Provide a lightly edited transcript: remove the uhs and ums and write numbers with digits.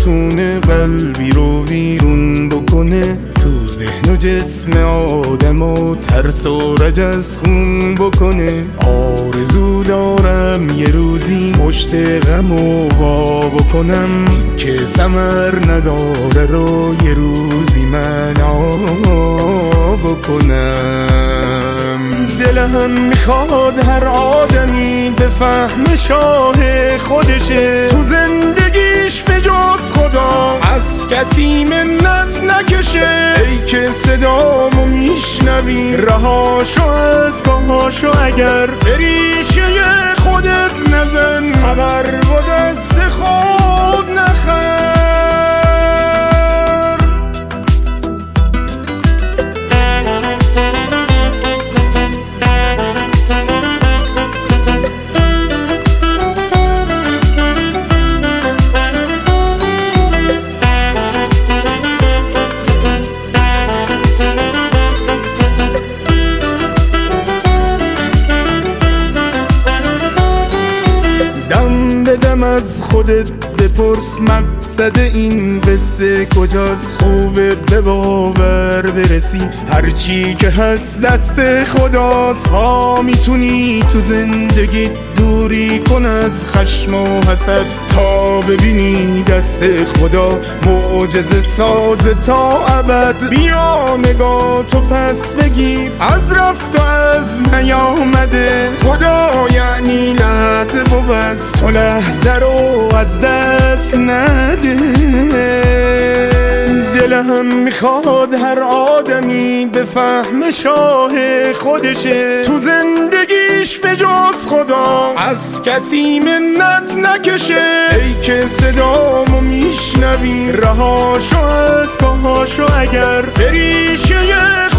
میتونه قلبی رو ویرون بکنه، تو ذهن و جسم آدمو ترس و رجز خون بکنه. آرزو دارم یه روزی مشت غمو وا بکنم، این که ثمر نداره رو یه روزی من بکنم. دلم میخواد هر آدمی بفهم شاه خودشه، تو زندگیش به جز خدا از کسی منت نکشه. ای که صدامو میشنوی رهاشو از گاهاشو، اگر بریشه خودت نزن، خبر با دست خود نخر. بدم از خودت بپرس مقصد این قصه کجاست، خوبه به باور برسی هرچی که هست دست خداست. ها میتونی تو زندگی دوری کن از خشم و حسد، تا ببینی دست خدا معجزه ساز تا ابد. بیا نگاه تو پس بگیر از رفت و از نیامده، خدا یعنی لحظه و بس، تو لحظه رو از دست نده. دلم میخواد هر آدمی بفهم شاه خودشه، تو زندگیش به جز خدا از کسی منت نکشه. ای که صدامو میشنوی رهاشو از گاهاشو، اگر بریشه